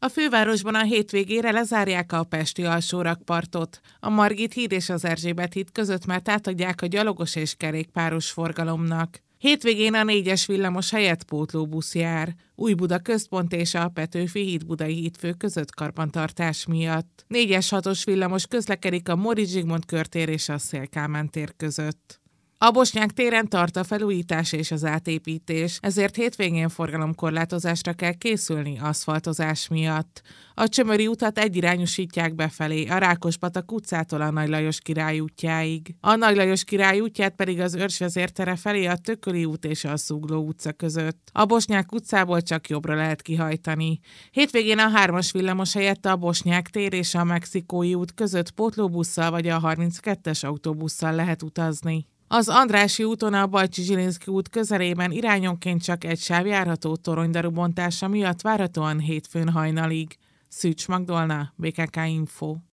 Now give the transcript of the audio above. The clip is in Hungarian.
A fővárosban a hétvégére lezárják a pesti alsórakpartot. A Margit híd és az Erzsébet híd között már átadják a gyalogos és kerékpáros forgalomnak. Hétvégén a 4-es villamos helyett pótlóbusz jár. Újbuda központ és a Petőfi híd-Budai hídfő között karbantartás miatt. 4-es 6-os villamos közlekedik a Móricz Zsigmond körtér és a Széll-Kálmán tér között. A Bosnyák téren tart a felújítás és az átépítés, ezért hétvégén forgalomkorlátozásra kell készülni aszfaltozás miatt. A Csömöri utat egyirányosítják befelé, a Rákospatak utcától a Nagy Lajos Király útjáig. A Nagy Lajos Király útját pedig az Őrsvezér tere felé a Tököli út és a Zugló utca között. A Bosnyák utcából csak jobbra lehet kihajtani. Hétvégén a 3-as villamos helyett a Bosnyák tér és a Mexikói út között pótlóbusszal vagy a 32-es autóbusszal lehet utazni. Az Andrássy úton a Bajcsy-Zsilinszky út közelében irányonként csak egy sáv járható toronydaru bontása miatt várhatóan hétfőn hajnalig. Szűcs Magdolna, BKK Info.